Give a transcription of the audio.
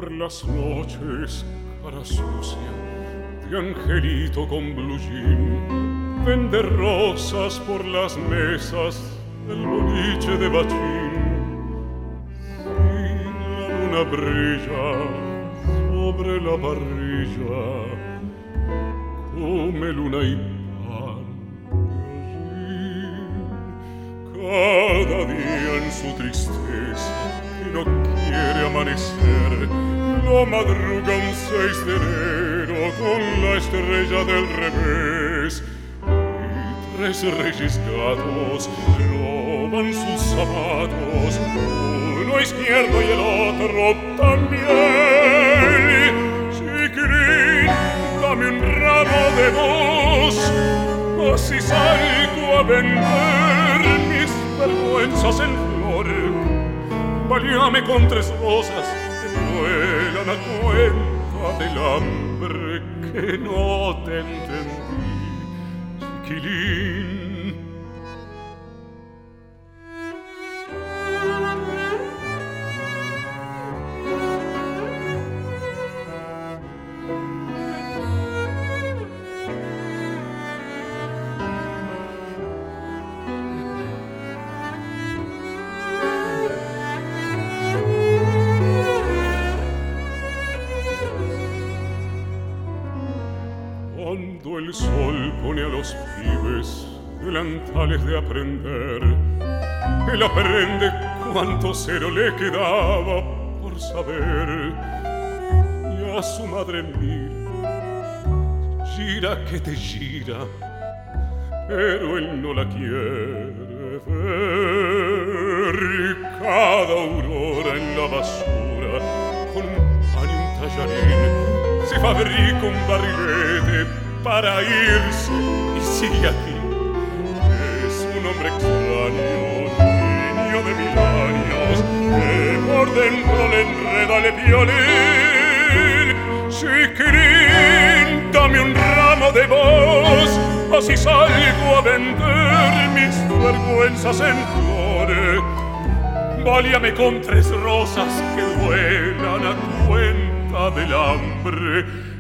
por las noches, cara sucia, de angelito con blue jean, vende rosas por las mesas del boliche de Bachín. Si la luna brilla sobre la parrilla, come luna y pan de allí. Cada día en su tristeza que no quiere amanecer, lo madruga un 6 de enero con la estrella del revés. Y 3 reyes gatos roban sus zapatos, uno izquierdo y el otro también. Chiquirín, dame un ramo de voz, así salgo a vender mis vergüenzas en flor. Valíame con 3 rosas que vuelan a cuenta del hambre que no te entendí, chiquilín. Cuando el sol pone a los pibes delantales de aprender, él aprende cuánto cero le quedaba por saber. Y a su madre mira, gira que te gira, pero él no la quiere ver. Y cada aurora en la basura, con un pan y un tallarín, se fabrica un barrilete para irse y sigue aquí. Es un hombre extraño, niño de 1000 años, que por dentro le enreda el violín. Chiquirín, dame un ramo de voz, así salgo a vender mis vergüenzas en flores. Válíame con 3 rosas que duelan a cuenta del hambre